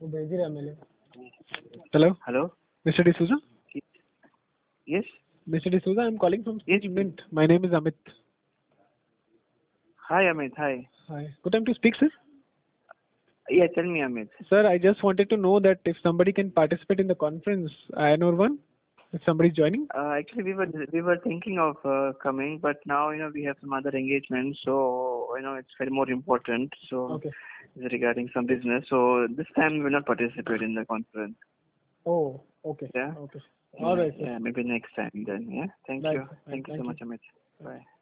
Hello, Hello? Mr. D'Souza. Yes? Mr. D'Souza, I'm calling from Yes. Mint. My name is Amit. Hi, Amit. Hi. Hi. Good time to speak, sir. Yeah, tell me, Amit. Sir, I just wanted to know that if somebody can participate in the conference, INOR 1, if somebody is joining. Actually, we were thinking of coming, but now we have some other engagements, so it's very more important. So Okay. it's regarding some business. So this time we will not participate in the conference. Oh, okay. Yeah. Okay. All right, sir. Yeah, maybe next time then. Yeah. Thank Right, you. sir. Thank you so Thank much, you. Amit. Bye.